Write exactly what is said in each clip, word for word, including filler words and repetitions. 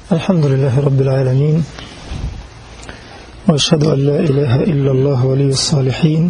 الحمد لله رب العالمين، وأشهد أن لا إله إلا الله ولي الصالحين،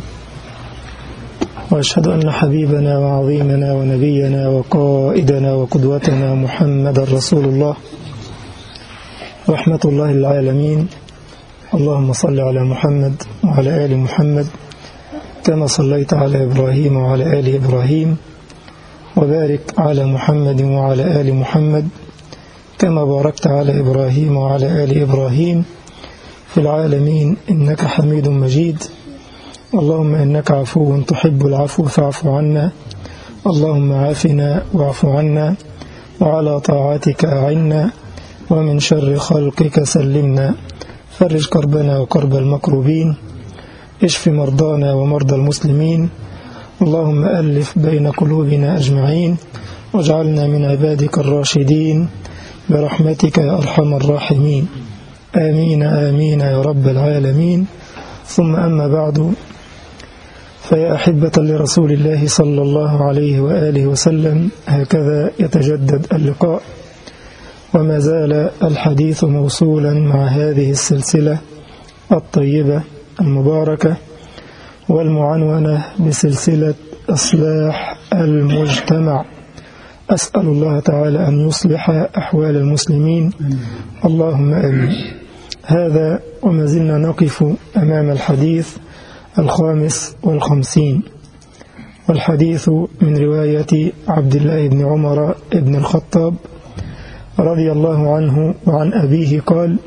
وأشهد أن حبيبنا وعظيمنا ونبينا وقائدنا وقدوتنا محمد رسول الله رحمة الله العالمين. اللهم صل على محمد وعلى آل محمد كما صليت على إبراهيم وعلى آل إبراهيم، وبارك على محمد وعلى آل محمد كما باركت على إبراهيم وعلى آل إبراهيم في العالمين إنك حميد مجيد. اللهم إنك عفو تحب العفو فاعف عنا، اللهم عافنا واعف عنا، وعلى طاعتك أعنا، ومن شر خلقك سلمنا، فرج كربنا وكرب المكروبين، اشف مرضانا ومرضى المسلمين، اللهم ألف بين قلوبنا أجمعين، واجعلنا من عبادك الراشدين برحمتك يا أرحم الراحمين، آمين آمين يا رب العالمين. ثم أما بعد، فيا أحبة لرسول الله صلى الله عليه وآله وسلم، هكذا يتجدد اللقاء، وما زال الحديث موصولا مع هذه السلسلة الطيبة المباركة والمعنونة بسلسلة إصلاح المجتمع. أسأل الله تعالى أن يصلح أحوال المسلمين، اللهم آمين. هذا وما زلنا نقف أمام الحديث الخامس والخمسين، والحديث من رواية عبد الله بن عمر بن الخطاب رضي الله عنه وعن أبيه قال: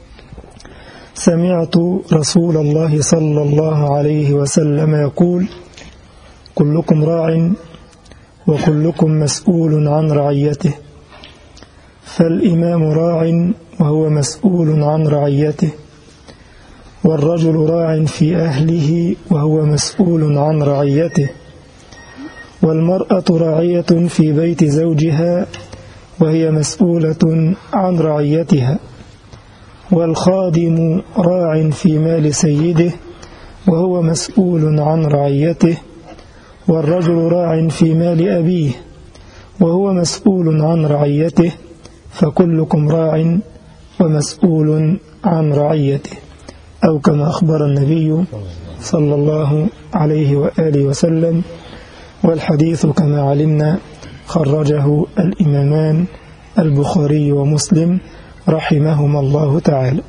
سمعت رسول الله صلى الله عليه وسلم يقول: كلكم راع وكلكم مسؤول عن رعيته، فالإمام راع وهو مسؤول عن رعيته، والرجل راع في أهله وهو مسؤول عن رعيته، والمرأة راعية في بيت زوجها وهي مسؤولة عن رعيتها، والخادم راع في مال سيده وهو مسؤول عن رعيته، والرجل راع في مال أبيه وهو مسؤول عن رعيته، فكلكم راع ومسؤول عن رعيته، أو كما أخبر النبي صلى الله عليه وآله وسلم. والحديث كما علمنا خرجه الإمامان البخاري ومسلم رحمهما الله تعالى.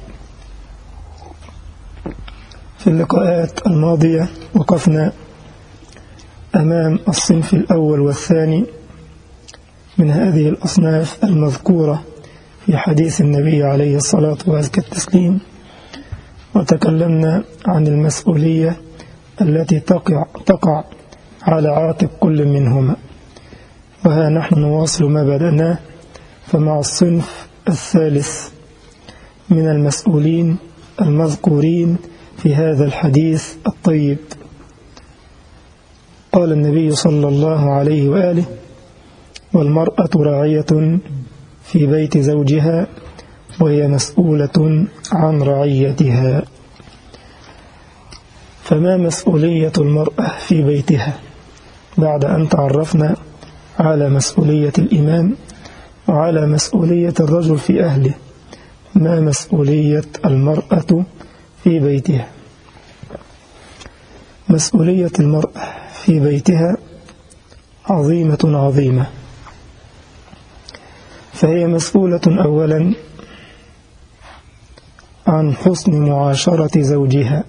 في اللقاءات الماضية وقفنا أمام الصنف الأول والثاني من هذه الأصناف المذكورة في حديث النبي عليه الصلاة والتسليم، وتكلمنا عن المسؤولية التي تقع, تقع على عاتق كل منهما. وها نحن نواصل ما بدأناه، فمع الصنف الثالث من المسؤولين المذكورين في هذا الحديث الطيب. قال النبي صلى الله عليه وآله: والمرأة راعية في بيت زوجها وهي مسؤولة عن رعيتها. فما مسؤولية المرأة في بيتها؟ بعد أن تعرفنا على مسؤولية الإمام وعلى مسؤولية الرجل في أهله، ما مسؤولية المرأة في بيتها؟ مسؤولية المرأة في بيتها عظيمة عظيمة، فهي مسؤولة أولا عن حسن معاشرة زوجها،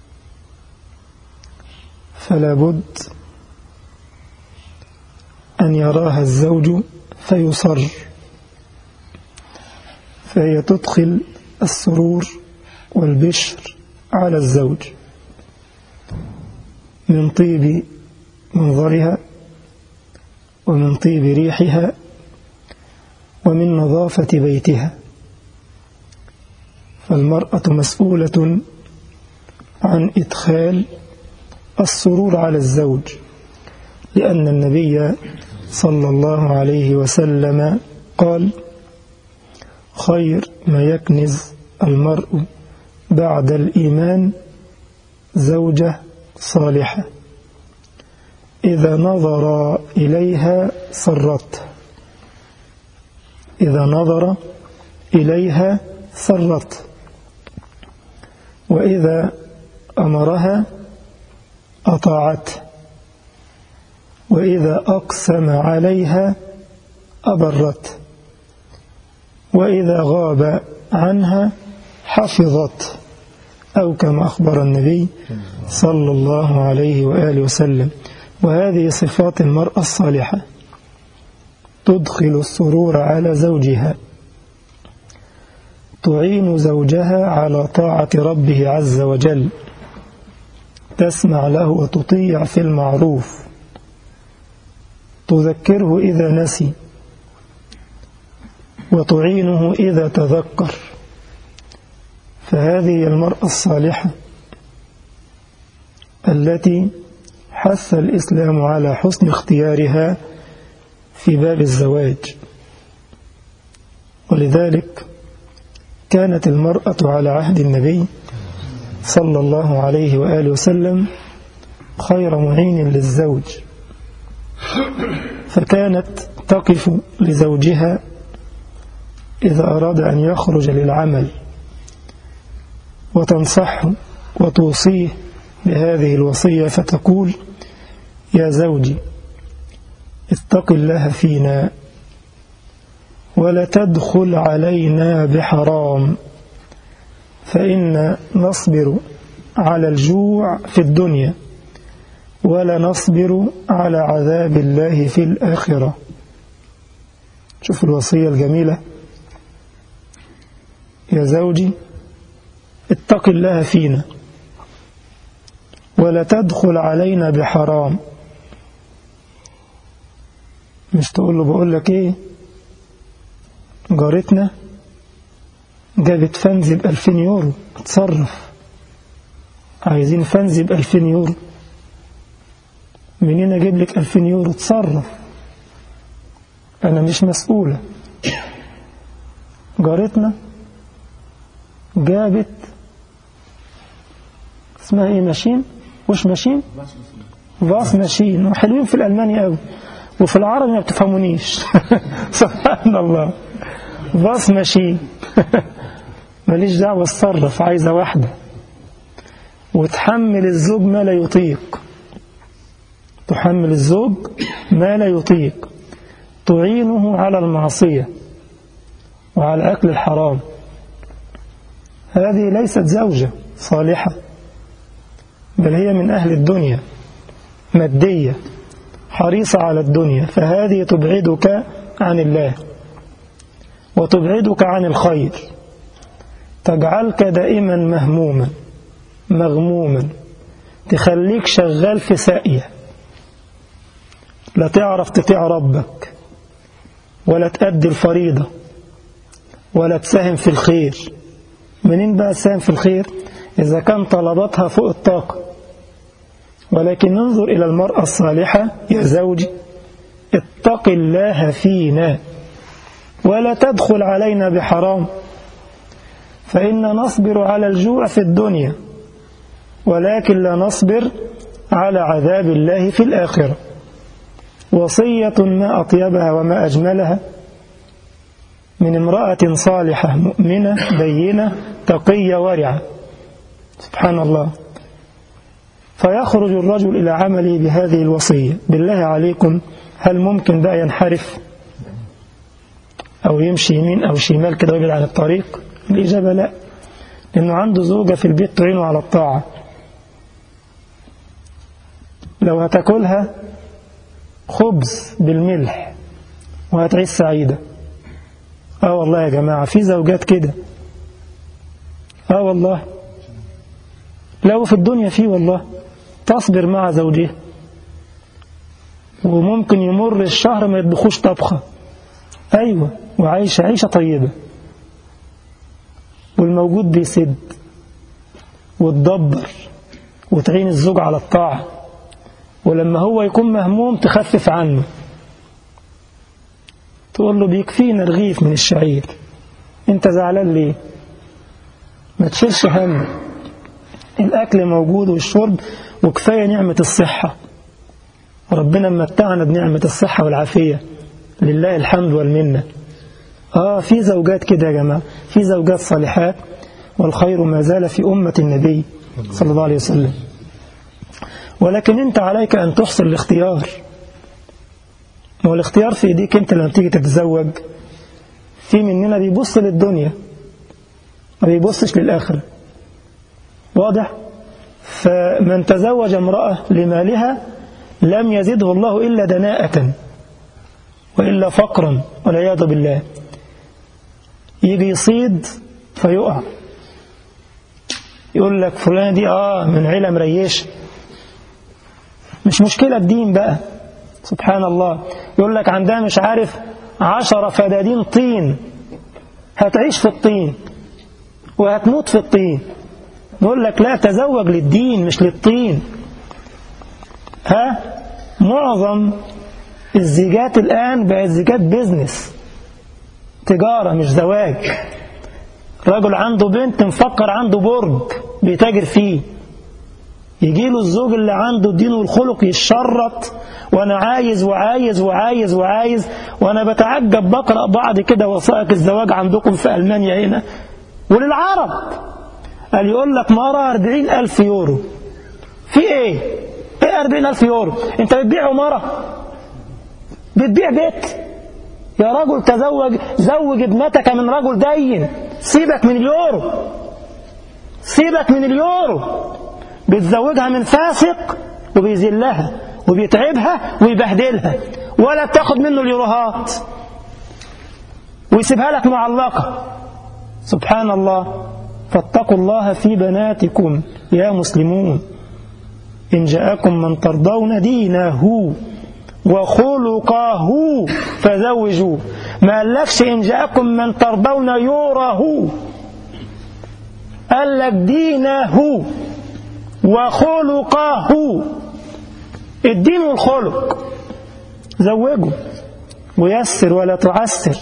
فلا بد أن يراها الزوج فيصر، فهي تدخل السرور والبشر على الزوج من طيب منظرها ومن طيب ريحها ومن نظافة بيتها. فالمرأة مسؤولة عن إدخال السرور على الزوج، لأن النبي صلى الله عليه وسلم قال: خير ما يكنز المرء بعد الإيمان زوجة صالحة، إذا نظر إليها سرته، إذا نظر إليها سرته، وإذا أمرها أطاعته، وإذا أقسم عليها أبرته، وإذا غاب عنها حفظته، أو كما أخبر النبي صلى الله عليه وآله وسلم. وهذه صفات المرأة الصالحة، تدخل السرور على زوجها، تعين زوجها على طاعة ربه عز وجل، تسمع له وتطيع في المعروف، تذكره إذا نسي، وتعينه إذا تذكر. فهذه المرأة الصالحة التي حث الإسلام على حسن اختيارها في باب الزواج. ولذلك كانت المرأة على عهد النبي صلى الله عليه وآله وسلم خير معين للزوج، فكانت تقف لزوجها إذا أراد أن يخرج للعمل، وتنصحه وتوصيه بهذه الوصية، فتقول: يا زوجي اتق الله فينا، ولا تدخل علينا بحرام، فإن نصبر على الجوع في الدنيا، ولا نصبر على عذاب الله في الآخرة. شوف الوصية الجميلة: يا زوجي اتق الله فينا، ولا تدخل علينا بحرام. مش تقول له: بقول لك ايه، جارتنا جابت فنز بألفين يورو، اتصرف، عايزين فنز بألفين يورو، منين اجيب لك ألفين يورو؟ اتصرف، انا مش مسؤولة. جارتنا جابت اسمها ايه، ماشين، وش ماشين، باص ماشين، وحلوين في الألماني قوي، وفي العربي ما بتفهمونيش. سبحان الله، باص ماشين. ماليش دعوة، اتصرف، عايزة واحدة. وتحمل الزوج ما لا يطيق، تحمل الزوج ما لا يطيق، تعينه على المعصية وعلى أكل الحرام. هذه ليست زوجة صالحة، بل هي من أهل الدنيا، مادية، حريصة على الدنيا. فهذه تبعدك عن الله، وتبعدك عن الخير، تجعلك دائما مهموما مغموما، تخليك شغال في ساقية، لا تعرف تطيع ربك، ولا تأدي الفريضة، ولا تساهم في الخير. منين بقى تساهم في الخير؟ إذا كان طلباتها فوق الطاقة. ولكن ننظر إلى المرأة الصالحة: يا زوجي اتق الله فينا، ولا تدخل علينا بحرام، فإن نصبر على الجوع في الدنيا، ولكن لا نصبر على عذاب الله في الآخرة. وصية ما أطيبها وما أجملها من امرأة صالحة مؤمنة دينة تقية ورعة. سبحان الله. فيخرج الرجل إلى عمله بهذه الوصية. بالله عليكم، هل ممكن بقى ينحرف أو يمشي يمين أو شمال كده ويبعد عن الطريق؟ الإجابة لا، لأنه عنده زوجة في البيت تعينه على الطاعة. لو هتاكلها خبز بالملح وهتعيش سعيدة. آه والله يا جماعة، في زوجات كده. آه والله، لو في الدنيا فيه والله تصبر مع زوجها، وممكن يمر الشهر ما يطبخوش طبخة، أيوة، وعايشة عيشة طيبة، والموجود بيسد وتدبر وتعين الزوج على الطاعة، ولما هو يكون مهموم تخفف عنه، تقول له: بيكفينا رغيف من الشعير، انت زعلان ليه؟ ما تشيلش هم، الأكل موجود والشرب، وكفاية نعمة الصحة. ربنا متعنا بنعمة الصحة والعافية، لله الحمد والمنة. آه في زوجات كده يا جماعة، في زوجات صالحات، والخير ما زال في أمة النبي صلى الله عليه وسلم. ولكن أنت عليك أن تحسن الاختيار، والاختيار في إيديك أنت. لما تيجي تتزوج، في مننا بيبص للدنيا ما بيبصش للآخرة، واضح؟ فمن تزوج امرأة لمالها لم يزده الله إلا دناءة وإلا فقرا والعياذ بالله. يجي يصيد فيقع، يقول لك فلان دي آه من عيلة مريشة، مش مشكلة الدين بقى، سبحان الله. يقول لك عندها مش عارف عشرة فدادين طين، هتعيش في الطين وهتموت في الطين. نقول لك لا، تزوج للدين مش للطين. ها، معظم الزيجات الآن بقت زيجات بيزنس، تجارة مش زواج. رجل عنده بنت مفكر عنده برج بيتاجر فيه، يجيله الزوج اللي عنده الدين والخلق يشرط، وانا عايز وعايز وعايز وعايز. وانا بتعجب بقرأ بعض كده وثائق الزواج عندكم في ألمانيا هنا وللعرب، قال يقول لك مرة أربعين ألف يورو. في ايه؟ ايه أربعين ألف يورو؟ انت بتبيع مرة؟ بتبيع بيت؟ يا رجل تزوج، زوج ابنتك من رجل دين، سيبك من اليورو، سيبك من اليورو. بتزوجها من فاسق وبيذلها وبيتعبها ويبهدلها، ولا بتاخد منه اليوروهات ويسيبها لك معلقة. سبحان الله. فاتقوا الله في بناتكم يا مسلمون. إن جاءكم من ترضون دينه وخلقه فزوجوه. ما قالكش إن جاءكم من ترضون يوره، قال لك دينه وخلقه، الدين والخلق. زوجوا ويسر ولا تعسر،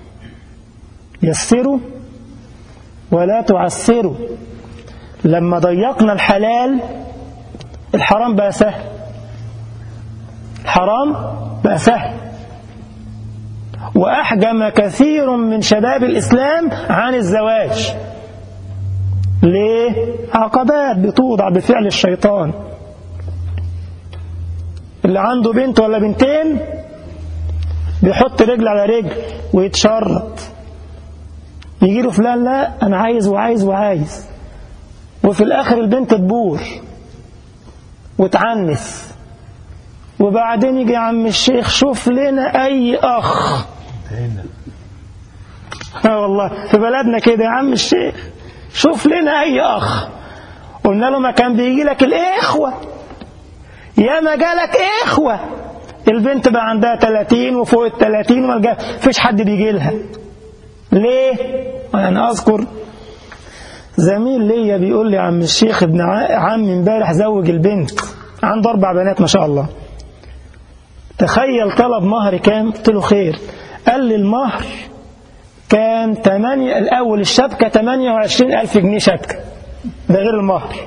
يسروا ولا تعسروا. لما ضيقنا الحلال الحرام بقى سهل، الحرام بقى سهل. وأحجم كثير من شباب الإسلام عن الزواج. ليه؟ عقبات بتوضع بفعل الشيطان. اللي عنده بنت ولا بنتين بيحط رجل على رجل ويتشرط، يجي له فلان لا أنا عايز وعايز وعايز، وفي الآخر البنت تبور وتعنس. وبعدين يجي عم الشيخ شوف لنا أي أخ. ها والله في بلدنا كده يا عم الشيخ شوف لنا أي أخ. قلنا له ما كان بيجي لك الإخوة، يا ما جالك إخوة. البنت بقى عندها ثلاثين وفوق الثلاثين وما فيش حد بيجي لها. ليه؟ أنا أذكر زميل ليا بيقول لي عم الشيخ ابن عمي امبارح زوج البنت، عنده أربع بنات ما شاء الله. تخيل طلب مهر كام؟ قلت له خير. قال لي المهر كان ثمانية، الأول الشبكة ثمانية وعشرين ألف جنيه شبكة، ده غير المهر.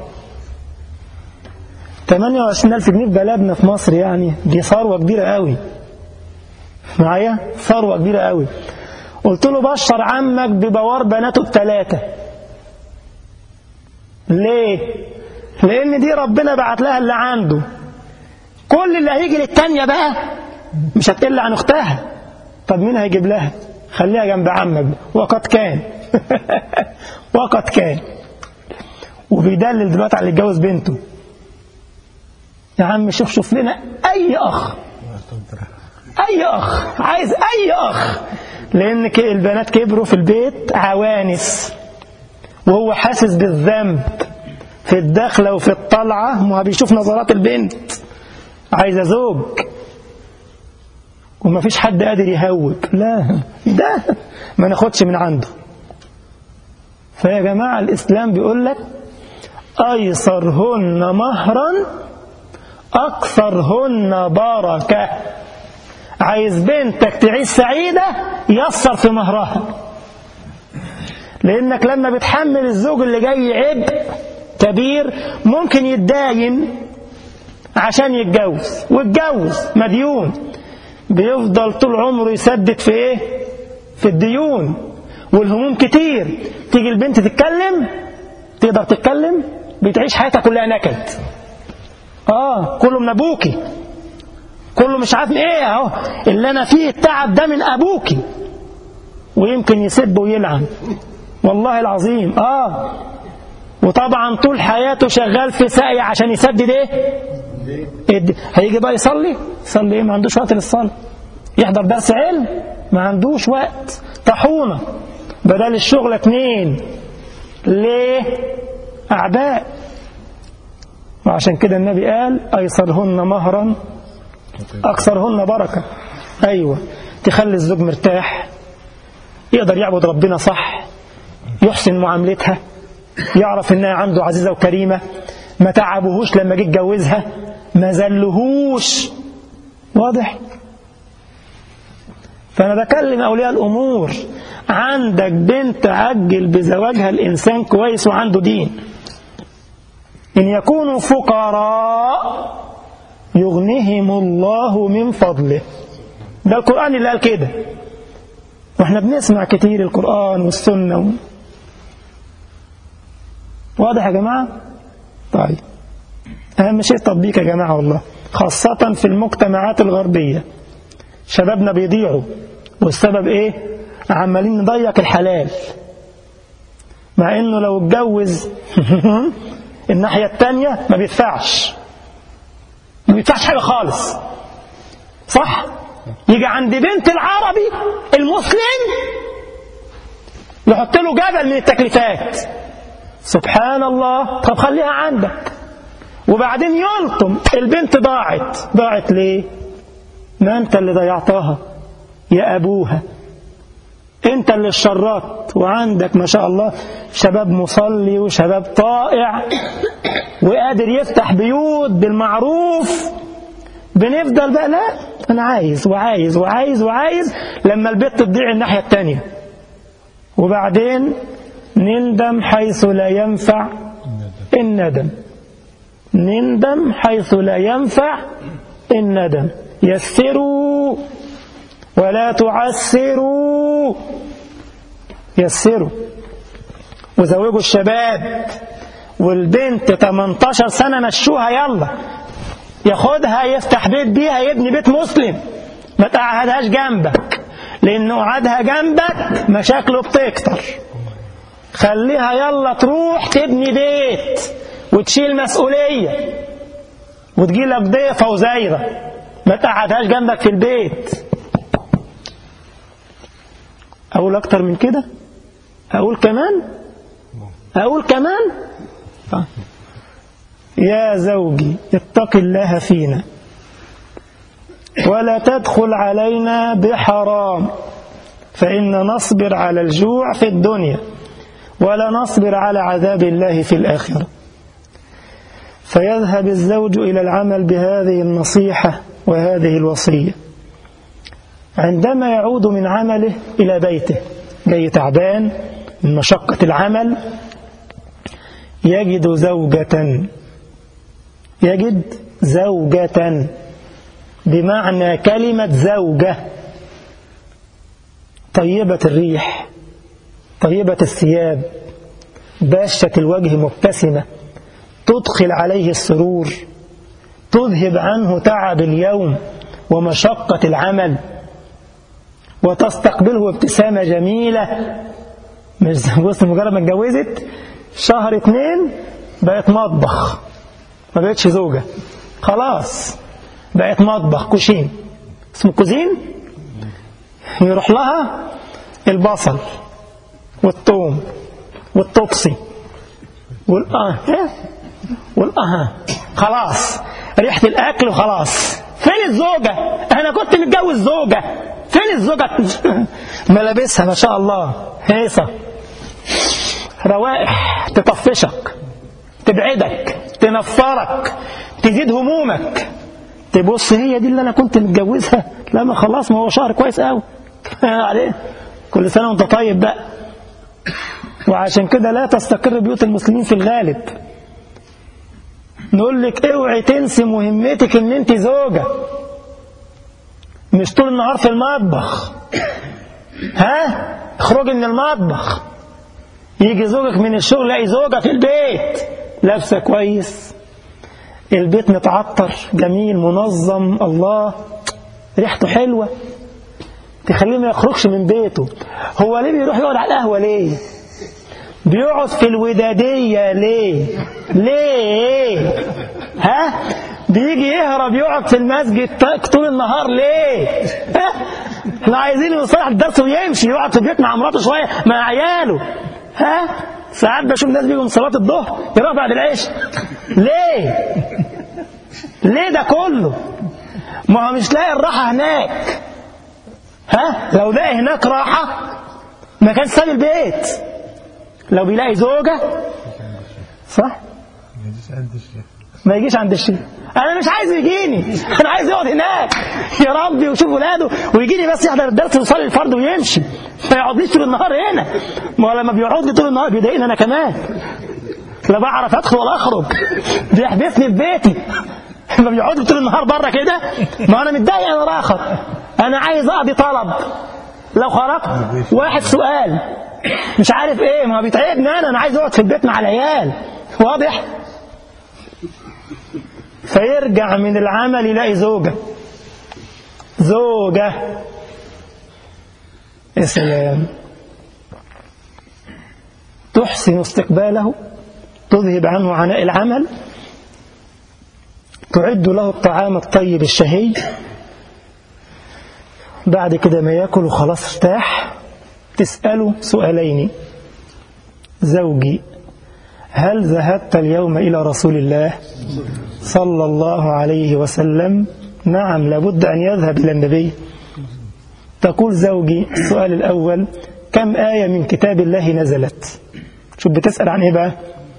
ثمانية وعشرين ألف جنيه في بلدنا في مصر يعني دي ثروة كبيرة قوي معايا، ثروة كبيرة قوي. قلت له بشر عمك ببوار بناته الثلاثة. ليه؟ لأن دي ربنا بعت لها اللي عنده. كل اللي هيجي للتانية بقى مش هتقل عن أختها. طب مين هيجيب لها؟ خليها جنب عمك. وقد كان وقد كان. وبيدلل دلوقتي على اللي يتجوز بنته. يا عم شوف شوف لنا أي أخ، أي أخ، عايز أي أخ. لأن البنات كبروا في البيت عوانس، وهو حاسس بالذنب في الدخلة وفي الطلعة. ما بيشوف نظرات البنت عايزة زوج وما فيش حد قادر يهوج. لا ده ما ناخدش من عنده. فيا جماعة الإسلام بيقول لك أيسرهن مهرا أكثرهن بركة. عايز بنتك تعيش سعيدة يسر في مهرها، لأنك لما بتحمل الزوج اللي جاي عبء كبير ممكن يتداين عشان يتجوز، ويتجوز مديون بيفضل طول عمره يسدد في ايه؟ في الديون والهموم كتير، تيجي البنت تتكلم، تقدر تتكلم، بتعيش حياتها كلها نكد. اه كله من ابوكي، كله مش عارف ايه، اهو اللي انا فيه التعب ده من ابوكي، ويمكن يسب ويلعن والله العظيم. اه وطبعا طول حياته شغال في سعي عشان يسدد ايه؟ هيجي بقى يصلي، يصلي ايه؟ ما عندوش وقت للصلاة. يحضر درس علم، ما عندوش وقت. طحونة بدل الشغل اتنين. ليه؟ أعباء. وعشان كده النبي قال أيسرهن مهرا أكثرهن بركة. أيوة، تخلي الزوج مرتاح، يقدر يعبد ربنا صح، يحسن معاملتها، يعرف انها عنده عزيزة وكريمة، ما تعبهوش لما جه يتجوزها، ما زلهوش. واضح؟ فأنا بكلم أولياء الأمور، عندك بنت عجل بزواجها الإنسان كويس وعنده دين. إن يكونوا فقراء يغنيهم الله من فضله. ده القرآن اللي قال كده، واحنا بنسمع كتير القرآن والسنة. واضح يا جماعة؟ طيب أهم شيء التطبيق يا جماعة والله، خاصة في المجتمعات الغربية. شبابنا بيضيعوا، والسبب ايه؟ عمالين نضيق الحلال، مع انه لو اتجوز الناحية التانية ما بيدفعش، ما بيدفعش حاجة خالص، صح؟ يجي عند بنت العربي المسلم يحط له جبل من التكليفات. سبحان الله. طب خليها عندك، وبعدين يلطم البنت ضاعت. ضاعت ليه؟ ما انت اللي ضيعتها يا ابوها، انت اللي اتشرطت، وعندك ما شاء الله شباب مصلي وشباب طائع وقادر يفتح بيوت بالمعروف. بنفضل بقى لا انا عايز وعايز وعايز وعايز لما البنت تضيع الناحية التانية، وبعدين نندم حيث لا ينفع الندم. نندم حيث لا ينفع الندم. يسروا ولا تعسروا، يسروا وزوجوا الشباب. والبنت ثمانية عشر سنة مشوها، يلا ياخدها يفتح بيت بيها، يبني بيت مسلم. ما تقعدهاش جنبك، لأنه قعدها جنبك مشاكله بتكتر. خليها يلا تروح تبني بيت وتشيل مسؤولية وتجيلك ضيفة وزايرة. ما تقعدهاش جنبك في البيت. أقول أكتر من كده؟ أقول كمان؟ أقول كمان؟ طيب. يا زوجي اتق الله فينا ولا تدخل علينا بحرام، فإن نصبر على الجوع في الدنيا ولا نصبر على عذاب الله في الآخرة. فيذهب الزوج إلى العمل بهذه النصيحة وهذه الوصية. عندما يعود من عمله إلى بيته، جاي تعبان من مشقة العمل، يجد زوجة، يجد زوجة بمعنى كلمة زوجة، طيبة الريح، طيبة الثياب، باشة الوجه، مبتسمة، تدخل عليه السرور، تذهب عنه تعب اليوم ومشقة العمل، وتستقبله ابتسامة جميلة. مش بص، مجرد ما اتجوزت شهر اتنين بقت مطبخ، ما بقتش زوجة خلاص، بقت مطبخ، كوشين، اسمه كوزين. يروح لها البصل والثوم والطبسي والآه والآه، خلاص ريحة الأكل وخلاص. فين الزوجة؟ أنا كنت متجوز زوجة، فين الزوجة؟ ملابسها ما شاء الله هيصة، روائح تطفشك، تبعدك، تنفرك، تزيد همومك. تبص هي دي اللي أنا كنت متجوزها؟ لا ما خلاص، ما هو شهر كويس قوي عليه، كل سنة وانت طيب بقى. وعشان كده لا تستقر بيوت المسلمين في الغالب. نقول لك اوعي تنسي مهمتك ان انت زوجة، مش طول النهار في المطبخ. ها اخرجي من المطبخ، يجي زوجك من الشغل لاقي زوجة في البيت لابسة كويس، البيت متعطر جميل منظم، الله ريحته حلوة، تخليه ما يخرجش من بيته. هو ليه بيروح يقعد على القهوة؟ ليه بيقعد في الودادية؟ ليه ليه ها بيجي يهرب يقعد في المسجد طول النهار؟ ليه؟ ها احنا عايزين يصلح الدرس ويمشي، يقعد في البيت مع مراته شوية مع عياله. ها ساعات بشوف ناس بيجوا من صلاة الظهر يروح بعد العشاء. ليه ليه ده كله؟ ما هو مش لاقي الراحة هناك. ها لو لاقي هناك راحة ما كانش ساب البيت. لو بيلاقي زوجة صح ما يجيش عند الشيخ. انا مش عايز يجيني، انا عايز يقعد هناك يا ربي ويشوف ولاده ويجيني بس يحضر الدرس ويصلي الفرض ويمشي، ما يقعدليش طول النهار هنا. ما لما بيقعد لي طول النهار بيضايقني انا كمان، لا بعرف ادخل ولا اخرج، بيحبسني في بيتي. ما بيقعد لي طول النهار بره كده، ما انا متضايق انا راخر، انا عايز اقضي طلب. لو خرجت واحد سؤال مش عارف ايه، ما بيتعبني انا انا عايز اقعد في البيت مع العيال. واضح؟ فيرجع من العمل يلاقي زوجة زوجة يا سلام، تحسن استقباله، تذهب عنه عناء العمل، تعد له الطعام الطيب الشهي. بعد كده ما يأكل وخلاص ارتاح تسأله سؤالين: زوجي هل ذهبت اليوم إلى رسول الله صلى الله عليه وسلم؟ نعم، لابد أن يذهب إلى النبي. تقول زوجي السؤال الأول: كم آية من كتاب الله نزلت؟ شوف بتسأل عن إيه بقى؟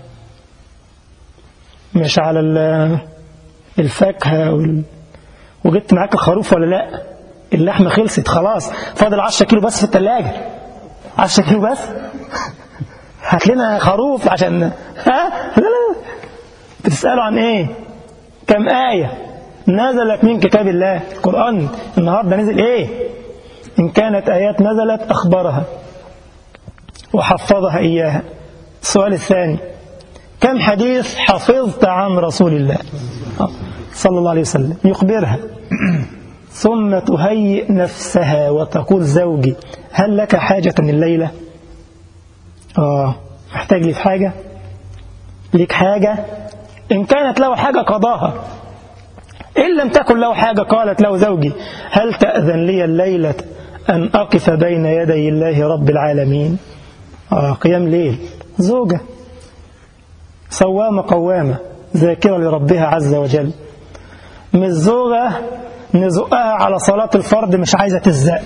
مش على الفاكهة وال... وجبت معاك الخروف ولا لا؟ اللحمة خلصت خلاص، فاضل عشرة كيلو بس في الثلاجة. عشرة كيلو بس؟ هات لنا خروف عشان ها؟ لا لا، بتسألوا عن ايه؟ كم آية نزلت من كتاب الله؟ القرآن النهاردة نزل ايه؟ إن كانت آيات نزلت أخبرها وحفظها إياها. السؤال الثاني: كم حديث حفظت عن رسول الله صلى الله عليه وسلم؟ يخبرها. ثم تهيئ نفسها وتقول: زوجي هل لك حاجة الليلة؟ آه محتاج لي في حاجة؟ لك حاجة؟ إن كانت له حاجة قضاها، إن لم تكن له حاجة قالت له: زوجي هل تأذن لي الليلة أن أقف بين يدي الله رب العالمين؟ آه قيام ليل، زوجة صوامة قوامة ذاكرة لربها عز وجل، مش زوجة نزقها على صلاة الفرض مش عايزة تزق.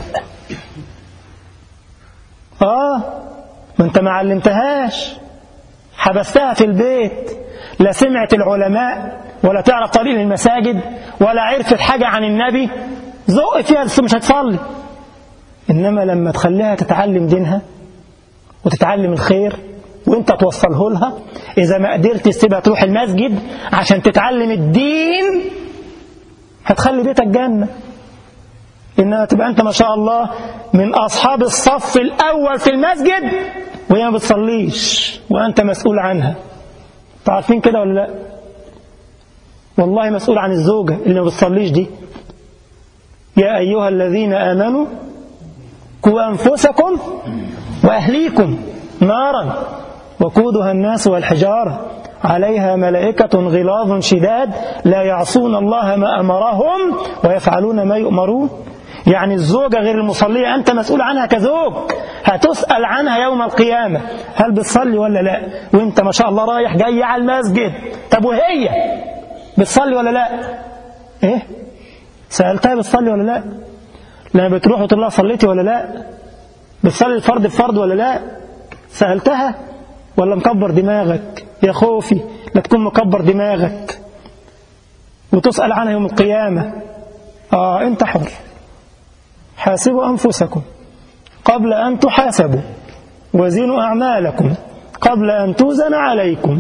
آه ما أنت ما علمتهاش، حبستها في البيت، لا سمعت العلماء ولا تعرف طريق المساجد ولا عرفت حاجة عن النبي، زق فيها بس مش هتصلي. إنما لما تخليها تتعلم دينها وتتعلم الخير وانت توصله لها، إذا ما قدرت تسيبها تروح المسجد عشان تتعلم الدين، هتخلي بيتك جنة. إنها تبقى أنت ما شاء الله من أصحاب الصف الأول في المسجد وهي ما بتصليش وأنت مسؤول عنها. تعرفين كده ولا لا؟ والله مسؤول عن الزوجة اللي ما بتصليش دي. يا أيها الذين آمنوا قوا أنفسكم وأهليكم نارا وقودها الناس والحجارة عليها ملائكة غلاظ شداد لا يعصون الله ما أمرهم ويفعلون ما يؤمرون. يعني الزوجة غير المصلية أنت مسؤول عنها كزوج، هتسأل عنها يوم القيامة، هل بتصلي ولا لا؟ وانت ما شاء الله رايح جاي على المسجد. طب وهي بتصلي ولا لا؟ ايه سألتها بتصلي ولا لا؟ لما بتروح وتقول لها صليتي ولا لا؟ بتصلي الفرض بفرض ولا لا؟ سألتها ولا مكبر دماغك؟ يا خوفي لا تكون مكبر دماغك وتسأل عنها يوم القيامة. آه انت حر. حاسبوا أنفسكم قبل أن تحاسبوا وزنوا أعمالكم قبل أن توزن عليكم.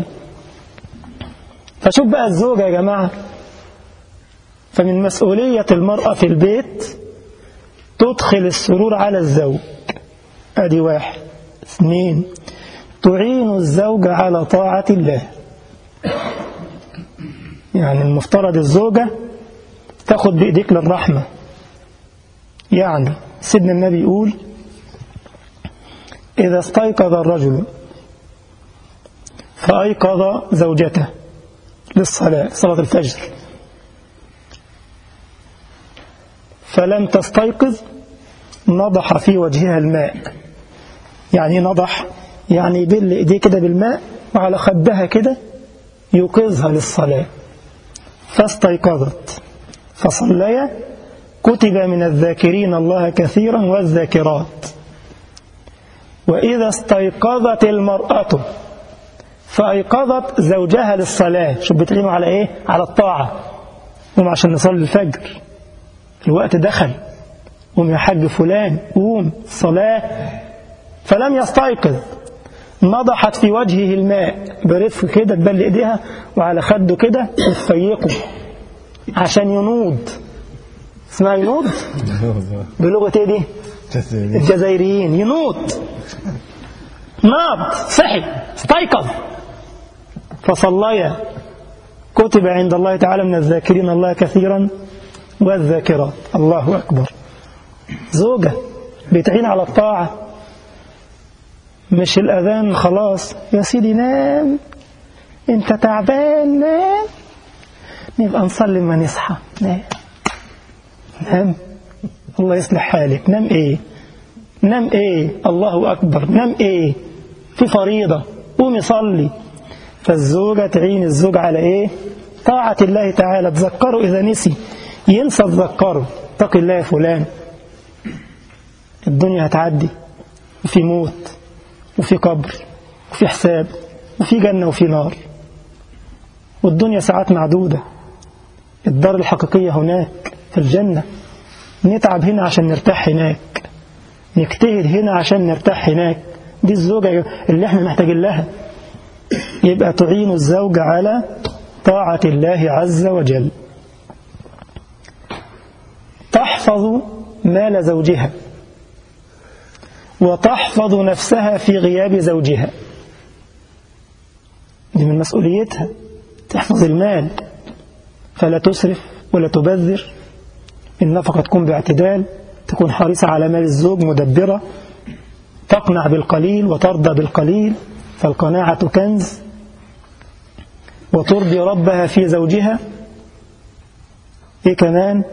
فشوف بقى الزوجة يا جماعة، فمن مسؤولية المرأة في البيت تدخل السرور على الزوج أدي واحد. اثنين، تعين الزوج على طاعة الله. يعني المفترض الزوجة تاخد بإيديك للرحمة. يعني سيدنا النبي يقول إذا استيقظ الرجل فأيقظ زوجته للصلاة، صلاة الفجر، فلم تستيقظ نضح في وجهها الماء. يعني نضح يعني يبل إيديه كده بالماء وعلى خدها كده يوقظها للصلاة، فاستيقظت فصليا كتب من الذاكرين الله كثيرا والذاكرات. وإذا استيقظت المرأة فأيقظت زوجها للصلاة، شوف بتعينوا على إيه؟ على الطاعة. قوم عشان نصلي الفجر، الوقت دخل، قوم يا حاج فلان قوم صلاة، فلم يستيقظ نضحت في وجهه الماء برفق كده تبل ايديها وعلى خده كده وتفيقه عشان ينوض. اسمها ينوض بلغة ايه دي؟ الجزائريين. ينوض، ناض، صحي، استيقظ، فصليا كتب عند الله تعالى من الذاكرين الله كثيرا والذاكرات. الله أكبر. زوجة بتعين على الطاعة، مش الأذان خلاص يا سيدي نام انت تعبان نام، نبقى نصلي ما نصحى. نام نام الله يصلح حالك. نام ايه نام ايه الله أكبر. نام ايه في فريضة، قومي صلي. فالزوجة تعين الزوج على ايه؟ طاعة الله تعالى. تذكره إذا نسي، ينسى تذكره. اتق الله يا فلان، الدنيا هتعدي وفي موت وفي قبر وفي حساب وفي جنة وفي نار، والدنيا ساعات معدودة. الدار الحقيقية هناك في الجنة. نتعب هنا عشان نرتاح هناك، نجتهد هنا عشان نرتاح هناك. دي الزوجة اللي احنا محتاجين لها. يبقى تعين الزوج على طاعة الله عز وجل. تحفظ مال زوجها وتحفظ نفسها في غياب زوجها. دي من مسؤوليتها، تحفظ المال، فلا تسرف ولا تبذر. النفقة تكون باعتدال، تكون حريصة على مال الزوج، مدبرة، تقنع بالقليل وترضى بالقليل، فالقناعة كنز. وترضي ربها في زوجها. إيه كمان؟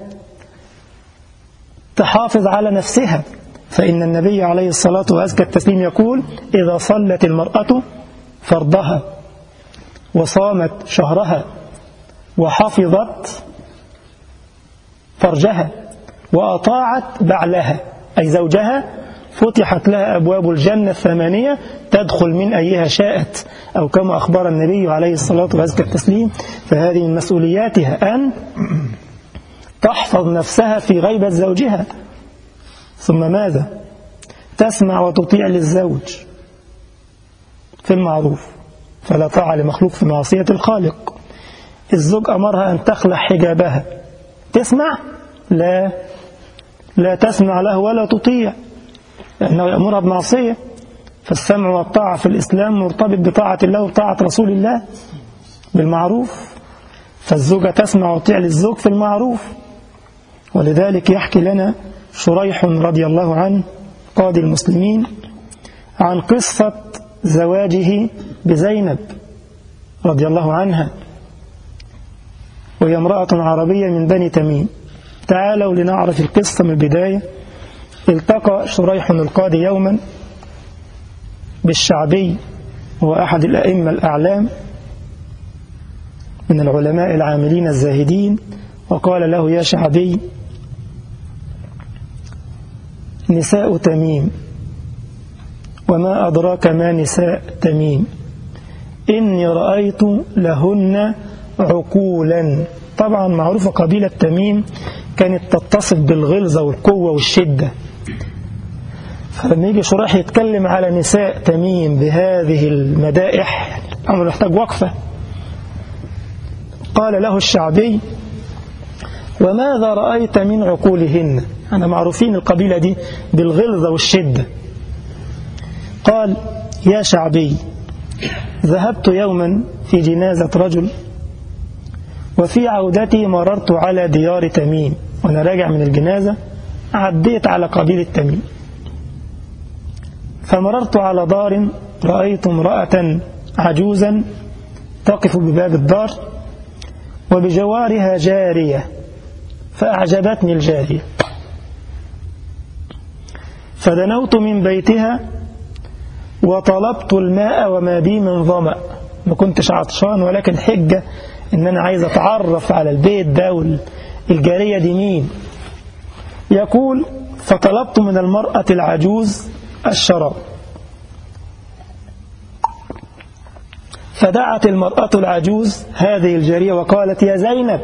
تحافظ على نفسها، فإن النبي عليه الصلاة وأزكى التسليم يقول إذا صلت المرأة فرضها وصامت شهرها وحفظت فرجها وأطاعت بعلها أي زوجها، فتحت لها أبواب الجنة الثمانية تدخل من أيها شاءت، أو كما أخبر النبي عليه الصلاة وأزكى التسليم. فهذه من مسؤولياتها أن تحفظ نفسها في غيبة زوجها. ثم ماذا؟ تسمع وتطيع للزوج في المعروف، فلا طاعة لمخلوق في معصية الخالق. الزوج أمرها أن تخلع حجابها، تسمع؟ لا لا تسمع له ولا تطيع، لأنه يأمرها بمعصية. فالسمع والطاعة في الإسلام مرتبط بطاعة الله وطاعة رسول الله بالمعروف. فالزوجة تسمع وتطيع للزوج في المعروف. ولذلك يحكي لنا شريح رضي الله عنه قاضي المسلمين عن قصة زواجه بزينب رضي الله عنها، وهي امرأة عربية من بني تميم. تعالوا لنعرف القصة من البداية. التقى شريح القاضي يوما بالشعبي، هو أحد الأئمة الأعلام من العلماء العاملين الزاهدين، وقال له يا شعبي نساء تميم، وما أدراك ما نساء تميم، إني رأيت لهن عقولا. طبعا معروفة قبيلة تميم كانت تتصف بالغلظة والقوة والشدة. فلما يجي شريح يتكلم على نساء تميم بهذه المدائح الأمر يحتاج وقفة. قال له الشعبي وماذا رأيت من عقولهن؟ أنا معروفين القبيلة دي بالغلظة والشدة، قال: يا شعبي، ذهبت يوما في جنازة رجل، وفي عودتي مررت على ديار تميم. وأنا راجع من الجنازة عديت على قبيلة تميم، فمررت على دار، رأيت امرأة عجوزا تقف بباب الدار وبجوارها جارية، فأعجبتني الجارية، فدنوت من بيتها وطلبت الماء وما بي من ظمأ. ما كنتش عطشان، ولكن حجة إن أنا عايز أتعرف على البيت ده والجارية دي مين. يقول: فطلبت من المرأة العجوز الشراب، فدعت المرأة العجوز هذه الجارية وقالت: يا زينب،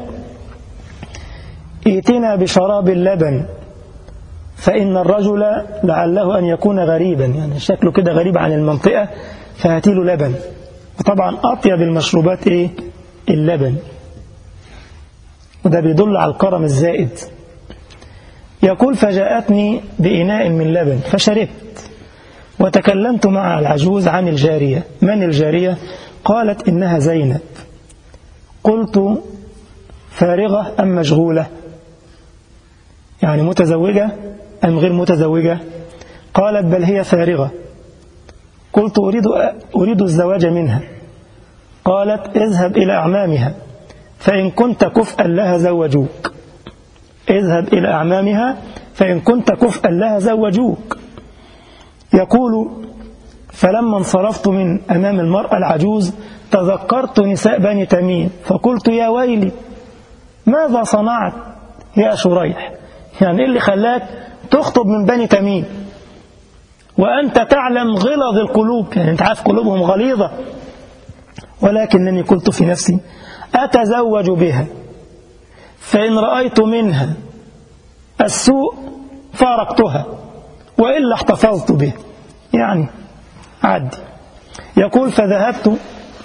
ائتنا بشراب اللبن، فإن الرجل لعله أن يكون غريبا، يعني شكله كده غريب عن المنطقة، فهاتيله لبن. وطبعا أطيب المشروبات إيه؟ اللبن، وده بيدل على الكرم الزائد. يقول: فجاءتني بإناء من لبن فشربت، وتكلمت مع العجوز عن الجارية. من الجارية؟ قالت: إنها زينب. قلت: فارغة أم مشغولة؟ يعني متزوجة أم غير متزوجة؟ قالت: بل هي فارغة. قلت: أريد, أريد الزواج منها. قالت: اذهب إلى أعمامها، فإن كنت كفءا لها زوجوك. اذهب إلى أعمامها فإن كنت كفءا لها زوجوك. يقول: فلما انصرفت من أمام المرأة العجوز تذكرت نساء بني تميم، فقلت: يا ويلي، ماذا صنعت يا شريح؟ يعني إيه اللي خلاك تخطب من بني تميم وأنت تعلم غلظ القلوب؟ يعني أنت عارف قلوبهم غليظة. ولكنني قلت في نفسي: أتزوج بها، فإن رأيت منها السوء فارقتها، وإلا احتفظت به، يعني عدي. يقول: فذهبت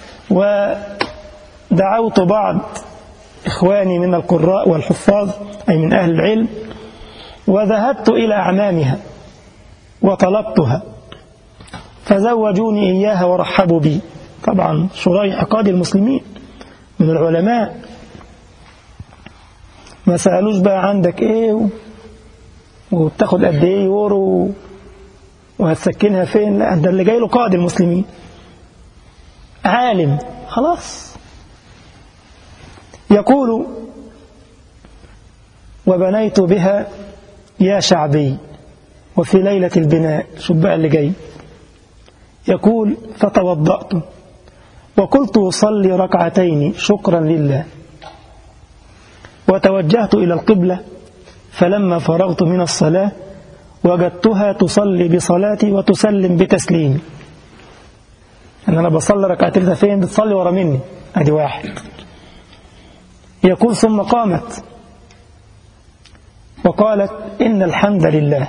ودعوت بعض إخواني من القراء والحفاظ، أي من أهل العلم، وذهبت إلى أعمامها وطلبتها، فزوجوني إياها ورحبوا بي. طبعا شريح قاضي المسلمين من العلماء، ما سألوش بقى عندك إيه وبتاخد قد إيه يورو وهتسكنها فين، لا، ده اللي جاي له قاضي المسلمين، عالم خلاص. يقول: وبنيت بها يا شعبي، وفي ليلة البناء، شوف بقى اللي جاي. يقول: فتوضأت وقلت أصلي ركعتين شكرا لله، وتوجهت إلى القبلة، فلما فرغت من الصلاة وجدتها تصلي بصلاتي وتسلم بتسليمي. أن أنا بصلي ركعتين، فين بتصلي ورا مني؟ أدي واحد. يقول: ثم قامت وقالت: إن الحمد لله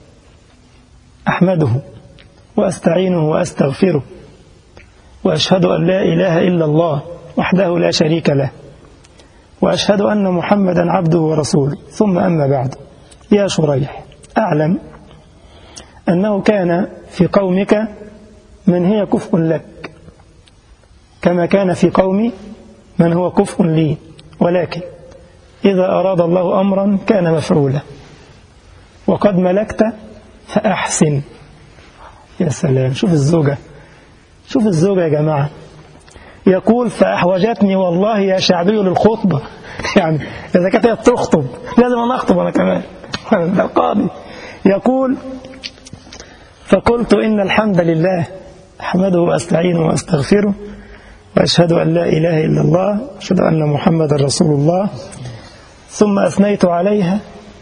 أحمده وأستعينه وأستغفره، وأشهد أن لا إله إلا الله وحده لا شريك له، وأشهد أن محمدا عبده ورسوله. ثم أما بعد، يا شريح، أعلم أنه كان في قومك من هي كفء لك، كما كان في قومي من هو كفء لي، ولكن إذا أراد الله أمرا كان مفعولا، وقد ملكت فأحسن. يا سلام، شوف الزوجة، شوف الزوجة يا جماعة. يقول: فأحوجتني والله يا شعبي للخطبة. يعني إذا كانت هي تخطب لازم أنا أخطب أنا كمان، ده القاضي. يقول: فقلت: إن الحمد لله أحمده وأستعينه وأستغفره، وأشهد أن لا إله إلا الله، وأشهد أن محمد رسول الله. ثم أثنيت عليها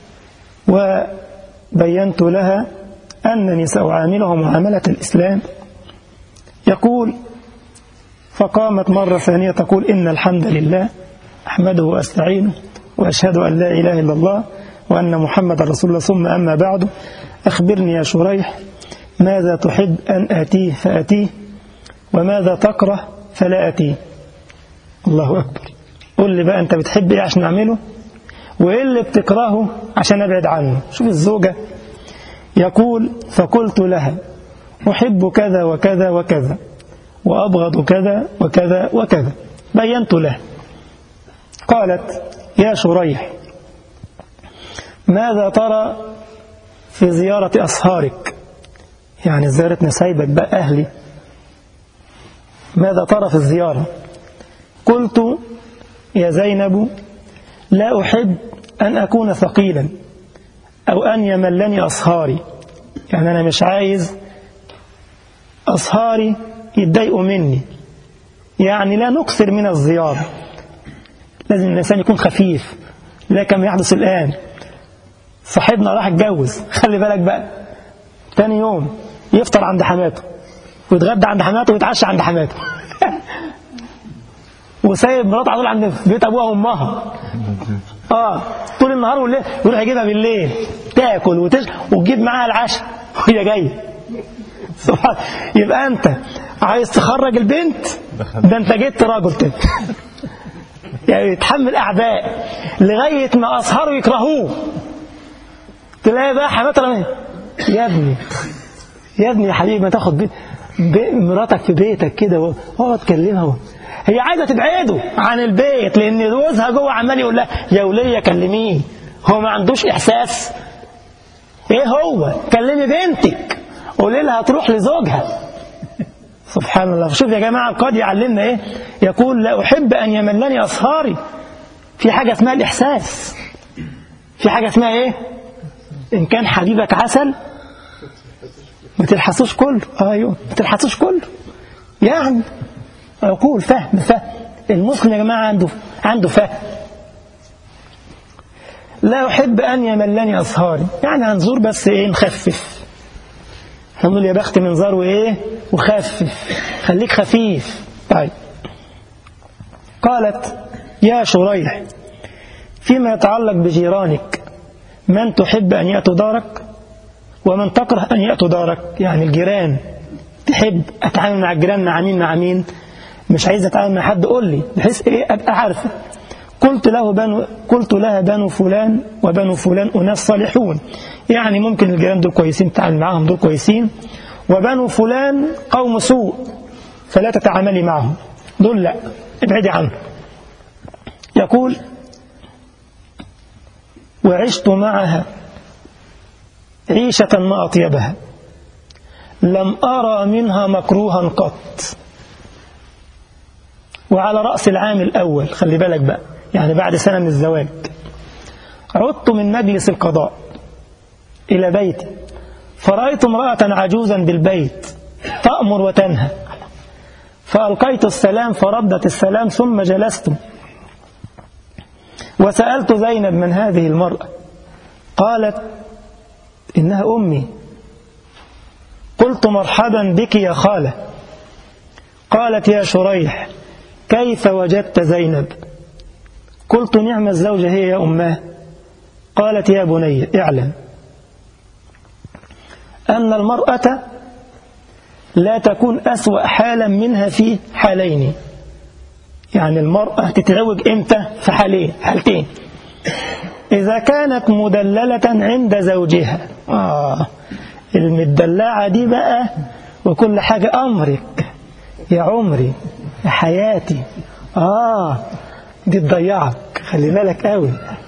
وبينت لها أنني سأعاملها معاملة الإسلام. يقول: فقامت مرة ثانية تقول: إن الحمد لله أحمده وأستعينه وأشهد أن لا إله إلا الله وأن محمد رسول الله. ثم أما بعد، أخبرني يا شريح، ماذا تحب أن آتيه فأتيه، وماذا تكره فلا أتيه. الله أكبر. قل لي بقى أنت بتحب إيه عشان نعمله، وإيه اللي بتكرهه عشان أبعد عنه. شوف الزوجة. يقول: فقلت لها: أحب كذا وكذا وكذا وأبغض كذا وكذا وكذا. بينت له. قالت يا شريح ماذا ترى في زيارة أصهارك؟ يعني زيارة نسايبك بقى أهلي، ماذا ترى في الزيارة؟ قلت يا زينب لا أحب أن أكون ثقيلا أو أن يملني أصهاري، يعني أنا مش عايز أصهاري يتضايقوا مني، يعني لا نكثر من الزيارة، لازم الإنسان يكون خفيف. لا كما يحدث الآن، صاحبنا راح اتجوز، خلي بالك بقى، تاني يوم يفطر عند حماته ويتغدى عند حماته ويتعشى عند حماته وسايب مراته على طول عند بيت أبوها وأمها، اه طول النهار والليل، يروح يجيبها بالليل تاكل وتشرب وتجيب معاها العشاء وهي جايه. سبحان. يبقى أنت عايز تخرج البنت، ده أنت جيت راجل تاني يعني يتحمل أعداء لغاية ما أصهروا يكرهوه. تلاقي بقى حماتها يا ابني يا ابني يا حبيبي ما تاخد بيت بي مراتك في بيتك كده واقعد تكلمها. هي عايزة تبعده عن البيت لأن جوزها جوه عمال يقول لها يا ولية كلميه، هو ما عندوش إحساس. إيه هو؟ كلمي بنتك قولي لها تروح لزوجها. سبحان الله. شوف يا جماعة القاضي يعلمنا إيه؟ يقول لا أحب أن يملني أصهاري. في حاجة اسمها الإحساس، في حاجة اسمها إيه؟ إن كان حبيبك عسل ما تلحسوش كله. أيوه ما تلحسوش كله، يعني أقول فهم فهم. المسلم يا جماعة عنده عنده فهم. لا أحب أن يملني أصهاري، يعني هنزور بس إيه نخفف، هنقول يا بخت من زار وإيه وخفف، خليك خفيف. طيب. قالت يا شريح فيما يتعلق بجيرانك من تحب أن يأتوا دارك ومن تكره أن يأتوا دارك؟ يعني الجيران تحب أتعامل مع الجيران مع مين مع مين؟ مش عايز أتعامل مع حد قول لي بحيث إيه أبقى عارفة. قلت له بنو قلت لها بنو فلان وبنو فلان أناس صالحون، يعني ممكن الجيران دول كويسين تتعامل معهم، دول كويسين، وبنو فلان قوم سوء فلا تتعاملي معهم، دول لا ابعدي عنهم. يقول وعشت معها عيشة ما أطيبها لم أرى منها مكروها قط. وعلى رأس العام الأول، خلي بالك بقى، يعني بعد سنة من الزواج، عدت من مجلس القضاء إلى بيتي فرأيت امرأة عجوزا بالبيت تأمر وتنهى، فألقيت السلام فردت السلام ثم جلست وسألت زينب من هذه المرأة؟ قالت إنها أمي. قلت مرحبا بك يا خالة. قالت يا شريح كيف وجدت زينب؟ قلت نعم الزوجة هي يا أماه. قالت يا بني اعلم أن المرأة لا تكون أسوأ حالا منها في حالين، يعني المرأة تتعوج إمتى؟ في حالين حالتين، إذا كانت مدللة عند زوجها، آه المدلعة دي بقى وكل حاجة أمرك يا عمري يا حياتي، آه دي تضيعك، خلي بالك قوي.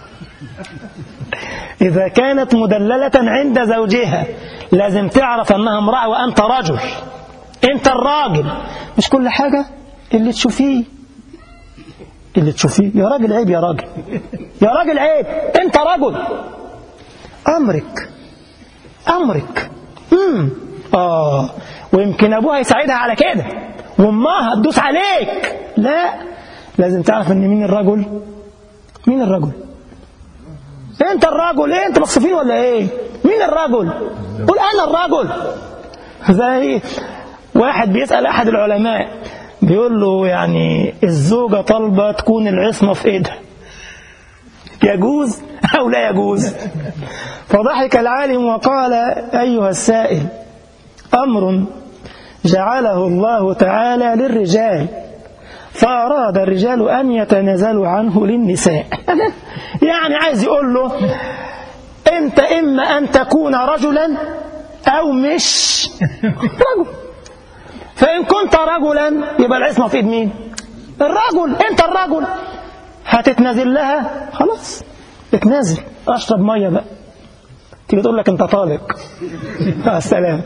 إذا كانت مدللة عند زوجها لازم تعرف أنها امرأة وأنت رجل، أنت الراجل، مش كل حاجة اللي تشوفيه اللي تشوفيه يا راجل عيب، يا راجل يا راجل عيب، أنت رجل، أمرك أمرك امم آه ويمكن أبوها يساعدها على كده وأمها هتدوس عليك، لا لازم تعرف أن مين الرجل، مين الرجل، أنت الرجل. إيه أنت مصفين ولا إيه؟ مين الرجل؟ قل أنا الرجل. زي واحد بيسأل أحد العلماء بيقول له يعني الزوجة طالبة تكون العصمة في إيدها، يجوز أو لا يجوز؟ فضحك العالم وقال أيها السائل أمر جعله الله تعالى للرجال فأراد الرجال أن يتنازلوا عنه للنساء. يعني عايز يقول له أنت إما أن تكون رجلا أو مش رجل. فإن كنت رجلا يبقى العصمة في إيد مين؟ الرجل. أنت الرجل هتتنازل لها، خلاص اتنازل، أشرب مية بقى. تيجي تقول لك أنت طالق، مع السلامة.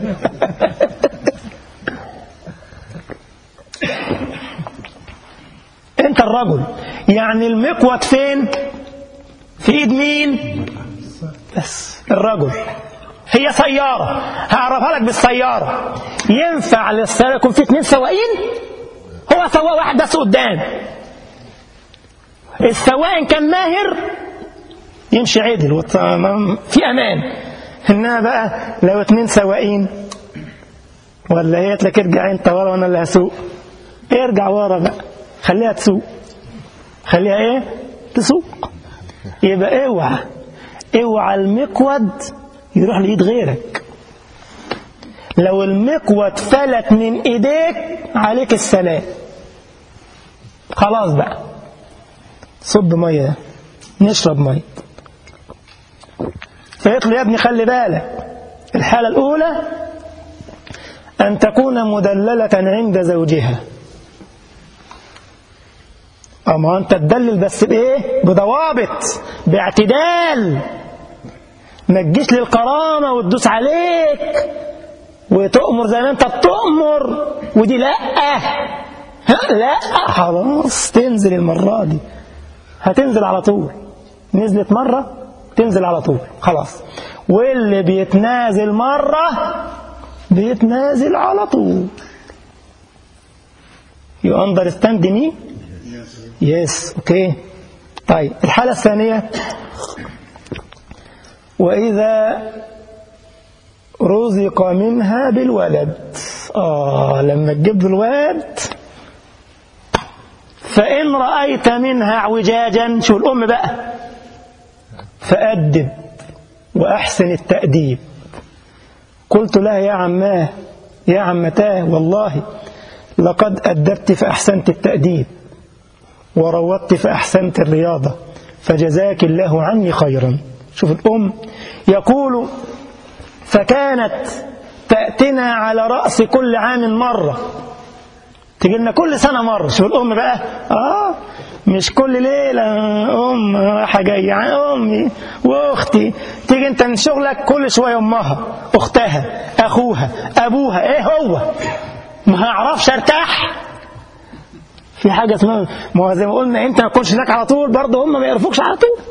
أنت الرجل، يعني المقود فين؟ في إيد مين؟ بس الرجل. هي سيارة، هعرفها لك بالسيارة. ينفع للسيارة يكون في اتنين سواقين؟ هو سواق واحد بس قدام. السواق إن كان ماهر يمشي عدل في أمان. إنها بقى لو اتنين سواقين، ولا هي تلاقيك ارجع انت ورا وانا اللي هسوق، ارجع ورا بقى، خليها تسوق، خليها ايه؟ تسوق. يبقى اوعى اوعى المقود يروح لإيد غيرك. لو المقود فلت من ايديك عليك السلام، خلاص بقى صب ميه، نشرب ميه. فيطلع يا ابني خلي بالك، الحالة الأولى أن تكون مدللة عند زوجها. أما أنت تدلل بس بإيه؟ بضوابط، باعتدال. ما تجيش للكرامة وتدوس عليك وتؤمر زي ما أنت بتؤمر، ودي لأ لا، خلاص تنزل المرة دي، هتنزل على طول. نزلت مرة تنزل على طول، خلاص. واللي بيتنازل مرة بيتنازل على طول. You understand me? Yes. Okay. طيب الحالة الثانية، وإذا رزق منها بالولد. آه لما تجيب الولد، فإن رأيت منها اعوجاجا، شو الأم بقى، فأدب وأحسن التأديب. قلت لها يا عماه يا عمتاه، والله لقد أدبت فأحسنت التأديب، وروضت فأحسنت الرياضة، فجزاك الله عني خيرا. شوف الأم. يقول فكانت تأتنا على رأس كل عام مرة، تجي لنا كل سنة مرة. شوف الأم بقى، آه مش كل ليلة أم رايحة جاية، أمي وأختي. تيجي أنت من شغلك كل شوية أمها، أختها، أخوها، أبوها. إيه هو ما هعرفش أرتاح في حاجة اسمها، ما هو زي ما قلنا أنت ما تكونش هناك على طول، برضه هم ما يعرفوكش على طول.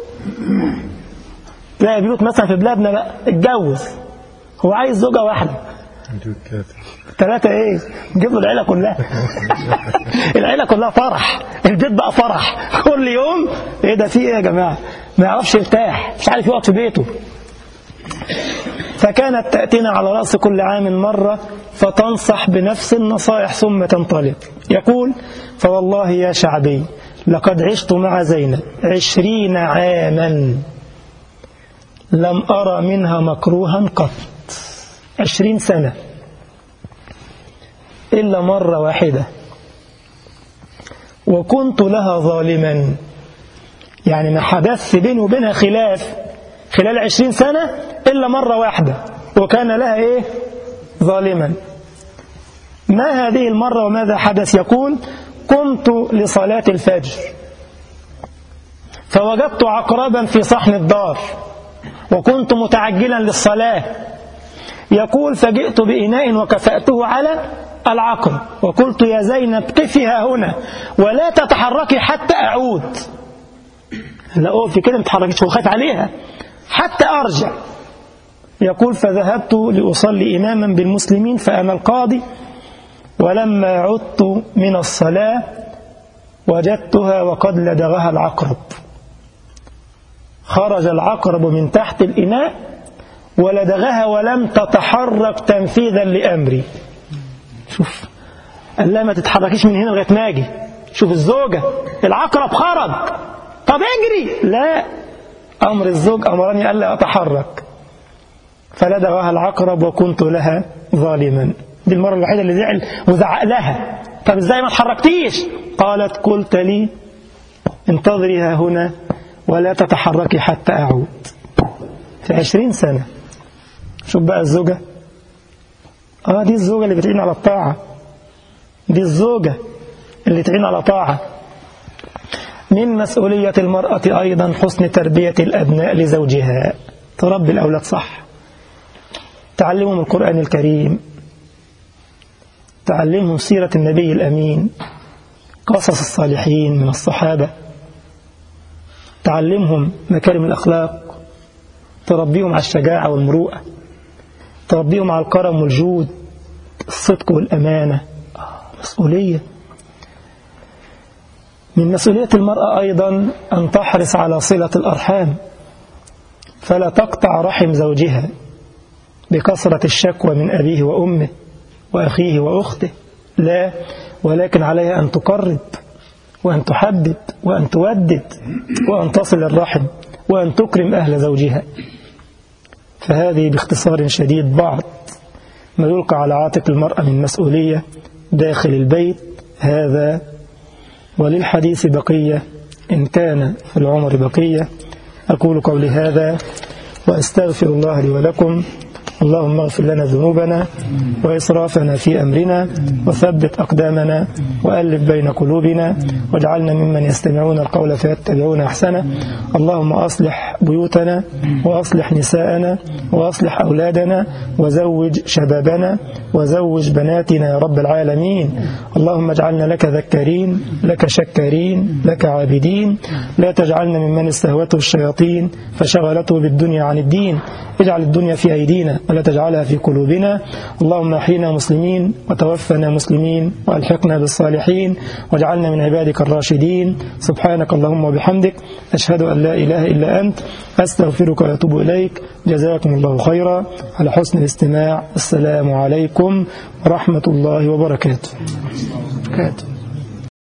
تلاقي بيوت مثلا في بلادنا بقى اتجوز، هو عايز زوجة واحدة، ثلاثة ايه، جيب له العيلة كلها. العيلة كلها فرح، البيت بقى فرح كل يوم. ايه ده في ايه يا جماعة؟ ما يعرفش يرتاح، مش عارف يقعد في بيته. فكانت تأتينا على رأس كل عام مرة، فتنصح بنفس النصائح ثم تنطلق. يقول فوالله يا شعبي لقد عشت مع زينب عشرين عاما لم أرى منها مكروها قط. عشرين سنة إلا مرة واحدة، وكنت لها ظالما. يعني ما حدث بيني وبينها خلاف خلال عشرين سنة إلا مرة واحدة، وكان لها إيه؟ ظالما. ما هذه المرة وماذا حدث؟ يقول قمت لصلاة الفجر فوجدت عقربا في صحن الدار، وكنت متعجلا للصلاة. يقول فجئت بإناء وكفأته على العقرب، وقلت يا زينب قفها هنا ولا تتحركي حتى أعود. لا أوفي كده، ما تتحركيش، هو خايف عليها حتى أرجع. يقول فذهبت لأصلي إماما بالمسلمين فأنا القاضي، ولما عدت من الصلاة وجدتها وقد لدغها العقرب. خرج العقرب من تحت الإناء ولدغها ولم تتحرك تنفيذا لأمري. شوف، قال لها ما تتحركيش من هنا لغاية ما اجي. شوف الزوجة، العقرب خرج، طب اجري. لا، أمر الزوج أمرني ألا أتحرك، فلدغها العقرب وكنت لها ظالما. دي المرة الوحيدة اللي زعل وزعق لها. طب ازاي ما تحركتيش؟ قالت قلت لي انتظري ها هنا ولا تتحركي حتى أعود. في عشرين سنة. شوف بقى الزوجة آه دي الزوجة اللي بتعين على الطاعة، دي الزوجة اللي تعين على طاعة. من مسؤولية المرأة أيضا حسن تربية الأبناء لزوجها، تربي الأولاد صح، تعلمهم القرآن الكريم، تعلمهم سيرة النبي الأمين، قصص الصالحين من الصحابة، تعلمهم مكارم الأخلاق، تربيهم على الشجاعة والمروءة، تربيهم على الكرم والجود، الصدق والأمانة. مسؤولية. من مسؤولية المرأة أيضا أن تحرص على صلة الأرحام، فلا تقطع رحم زوجها بكثرة الشكوى من أبيه وأمه وأخيه وأخته، لا، ولكن عليها أن تقرب وأن تحبب وأن تودد وأن تصل الرحم وأن تكرم أهل زوجها. فهذه باختصار شديد بعض ما يلقى على عاتق المرأة من مسؤولية داخل البيت هذا. وللحديث بقية إن كان في العمر بقية. أقول قولي هذا وأستغفر الله لي ولكم. اللهم اغفر لنا ذنوبنا وإسرافنا في أمرنا وثبت أقدامنا وألف بين قلوبنا واجعلنا ممن يستمعون القول فيتبعون أحسنه. اللهم أصلح بيوتنا وأصلح نساءنا وأصلح أولادنا وزوج شبابنا وزوج بناتنا يا رب العالمين. اللهم اجعلنا لك ذكارين لك شكارين لك عابدين، لا تجعلنا ممن استهوته الشياطين فشغلته بالدنيا عن الدين. اجعل الدنيا في أيدينا ولا تجعلها في قلوبنا. اللهم أحينا مسلمين وتوفنا مسلمين وألحقنا بالصالحين واجعلنا من عبادك الراشدين. سبحانك اللهم وبحمدك، أشهد أن لا إله إلا أنت، أستغفرك وأتوب إليك. جزاكم الله خيرا على حسن الاستماع. السلام عليكم ورحمة الله وبركاته.